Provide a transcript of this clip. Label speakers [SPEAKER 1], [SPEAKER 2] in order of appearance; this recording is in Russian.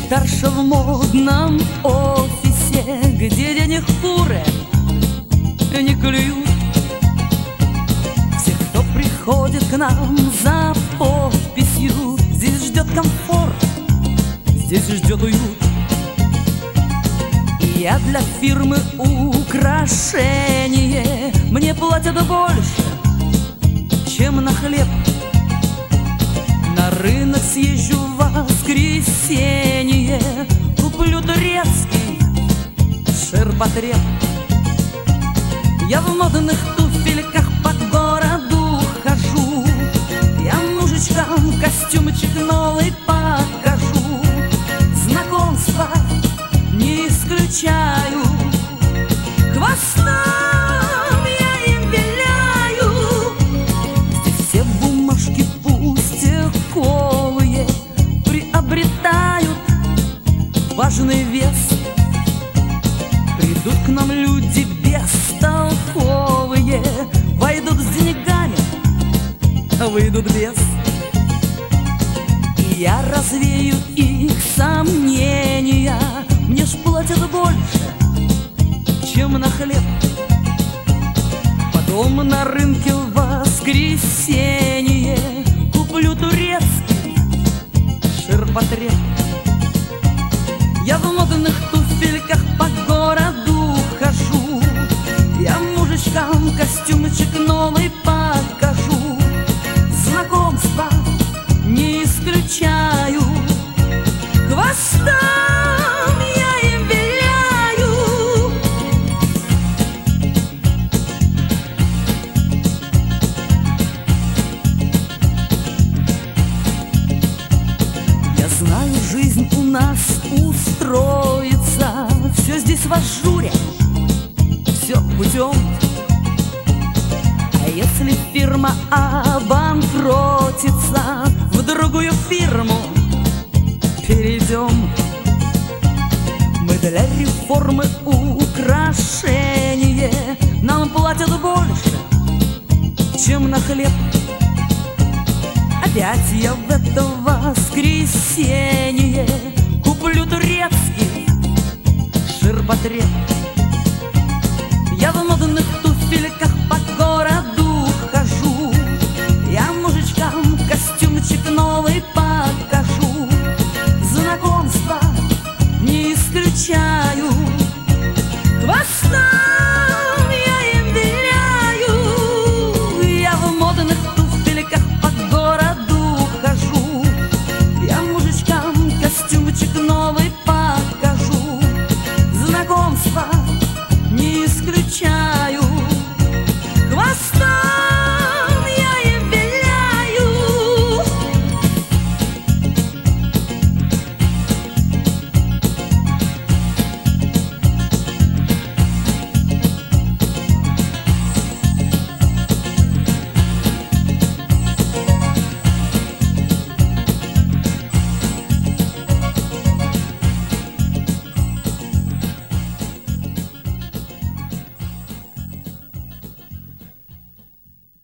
[SPEAKER 1] секретарша в модном офисе, где денег куры не клюют. Все, кто приходит к нам за подписью, здесь ждет комфорт, здесь ждет уют. И я для фирмы украшение, мне платят больше, чем на хлеб. На рынок съезжу в воскресенье, куплю турецкий ширпотреб. Я в модных туфельках по городу хожу, я мужичкам костюмчик новый покажу. Знакомства не исключаю, хвостом я им виляю. Здесь все бумажки пустяковые приобретают важный вес. Придут к нам люди бестолковые, войдут с деньгами, выйдут без. И я развею их сомнения, мне ж платят больше, чем на хлеб. Потом на рынке в воскресенье куплю турецкий ширпотреб. Я в модных туфельках по городу хожу, я мужичкам костюмчик новый покажу. Знакомства не исключаю, хвостом я им виляю. Я знаю, жизнь у нас устроится, все здесь в ажуре, все путем. А если фирма обанкротится, в другую фирму перейдем. Мы для реформы украшения, нам платят больше, чем на хлеб. Опять я в это воскресенье куплю турецкий ширпотреб.